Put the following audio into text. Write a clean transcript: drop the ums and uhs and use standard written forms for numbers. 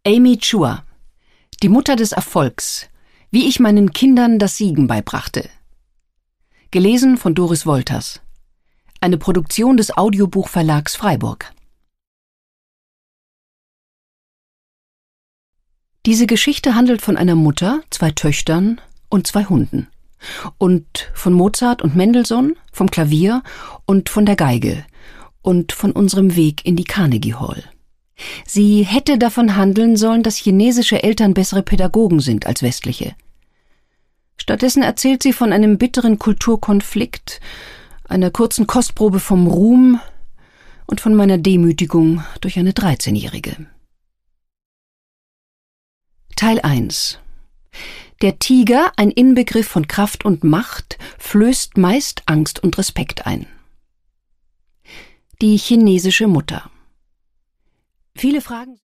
Amy Chua, die Mutter des Erfolgs, wie ich meinen Kindern das Siegen beibrachte. Gelesen von Doris Wolters. Eine Produktion des Audiobuchverlags Freiburg. Diese Geschichte handelt von einer Mutter, 2 Töchtern und 2 Hunden. Und von Mozart und Mendelssohn, vom Klavier und von der Geige und von unserem Weg in die Carnegie Hall. Sie hätte davon handeln sollen, dass chinesische Eltern bessere Pädagogen sind als westliche. Stattdessen erzählt sie von einem bitteren Kulturkonflikt, einer kurzen Kostprobe vom Ruhm und von meiner Demütigung durch eine 13-Jährige. Teil 1. Der Tiger, ein Inbegriff von Kraft und Macht, flößt meist Angst und Respekt ein. Die chinesische Mutter. Viele Fragen